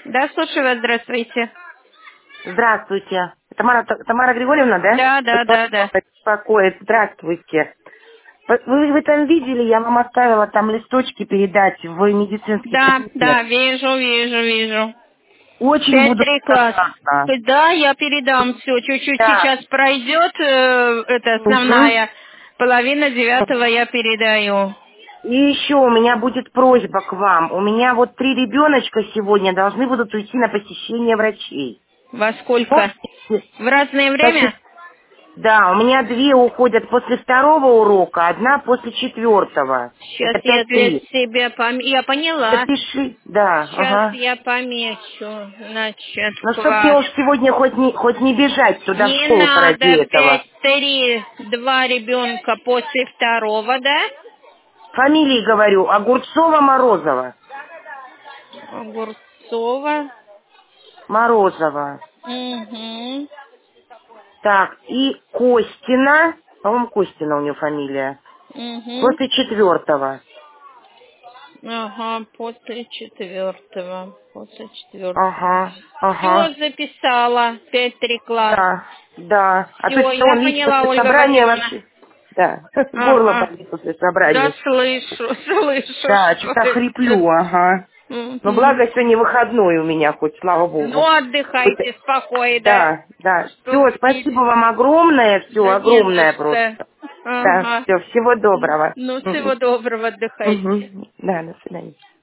Да, слушаю вас, здравствуйте. Здравствуйте. Тамара Григорьевна, да? Да, да, да, да. Беспокоит. Здравствуйте. Вы там видели, я вам оставила там листочки передать в медицинский Да, кабинет. да, вижу. Очень буду 5-3 класс. благодарна. Да, я передам все. Чуть-чуть Да. сейчас пройдет, это Мгм. основная половина 9 я передаю. И еще у меня будет просьба к вам. У меня вот 3 ребеночка сегодня должны будут уйти на посещение врачей. Во сколько? Помните? В разное Значит, время? да, у меня 2 уходят после второго урока, одна после четвертого. Сейчас Это я для 5-3. себя Я поняла. Запиши. Да, Сейчас ага. я помечу. Значит, Ну, чтоб мне класс. уж сегодня хоть не бежать туда в Не школу ради надо этого. 5-3, 2 ребенка после второго, да? Фамилии говорю, Огурцова-Морозова. Огурцова. Морозова. Угу. Так, и Костина. По-моему, Костина у нее фамилия. Угу. После четвертого. Ага, после четвертого. После четвертого. Ага, Все, ага. записала. 5-3 класс. Да, да. А то Все, что я он, видите, поняла, после Ольга собрания Владимировна. вообще... Да, горло Ага. болит после Да, собрания. слышу, Да, что что-то это. хриплю, ага. Но Угу. благо сегодня выходной у меня, хоть, слава Ну, богу. отдыхайте спокойно. Да, да. Чтоб Все, спасибо пили. вам огромное, все, Да не за огромное что. просто. Да, Ага. все, всего доброго. Ну, всего доброго, отдыхайте. Мгм. Да, до свидания.